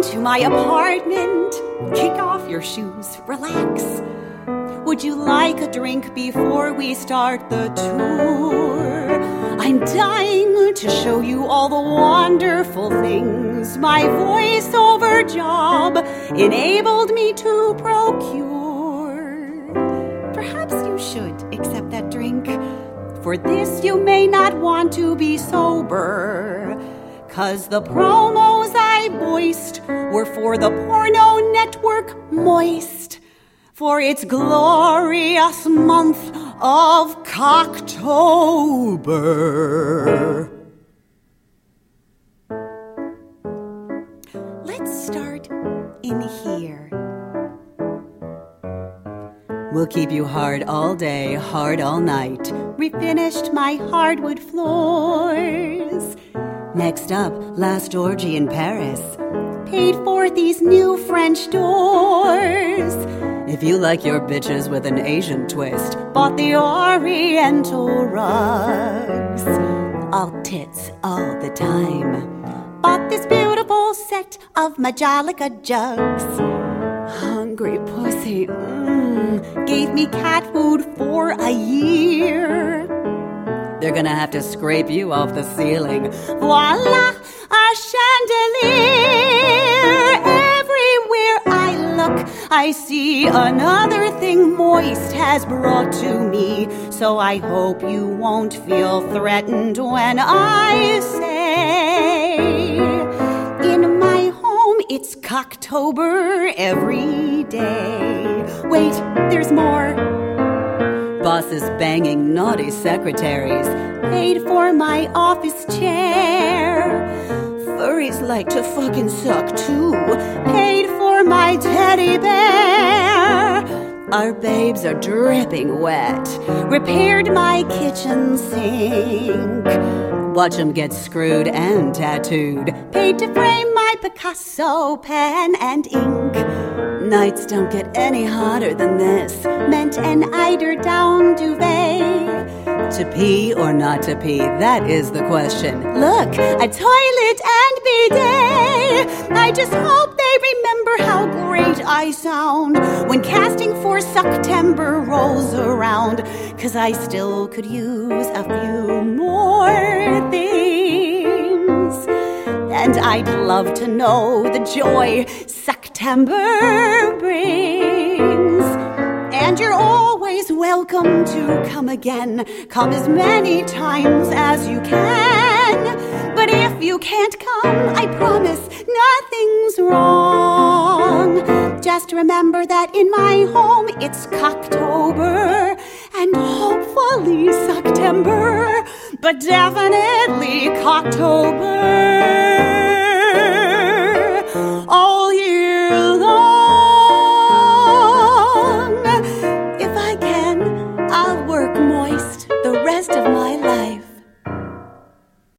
to my apartment. Kick off your shoes, relax. Would you like a drink before we start the tour? I'm dying to show you all the wonderful things my voiceover job enabled me to procure. Perhaps you should accept that drink. For this you may not want to be sober, 'cause the promos I voiced were for the porno network Moist, for its glorious month of Cocktober. Let's start in here. We'll keep you hard all day, hard all night. Refinished my hardwood floors. Next up, last orgy in Paris. Paid for these new French doors. If you like your bitches with an Asian twist, bought the Oriental rugs. All tits all the time. Bought this beautiful set of Majolica jugs. Hungry pussy, gave me cat food for a year. They're gonna have to scrape you off the ceiling. Voila, a chandelier. Everywhere I look, I see another thing Moist has brought to me. So I hope you won't feel threatened when I say, in my home it's Cocktober every day. Wait, there's more. Bosses banging naughty secretaries. Paid for my office chair. Furries like to fucking suck too. Paid for my teddy bear. Our babes are dripping wet. Repaired my kitchen sink. Watch them get screwed and tattooed. Paid to frame my Picasso pen and ink. Nights don't get any hotter than this. Meant an eider-down duvet. To pee or not to pee, that is the question. Look, a toilet and bidet. I just hope they remember how great I sound when casting for September rolls around. 'Cause I still could use a few more things. And I'd love to know the joy September brings. And you're always welcome to come again. Come as many times as you can. But if you can't come, I promise nothing's wrong. Just remember that in my home it's Cocktober and hopefully September, but definitely Cocktober.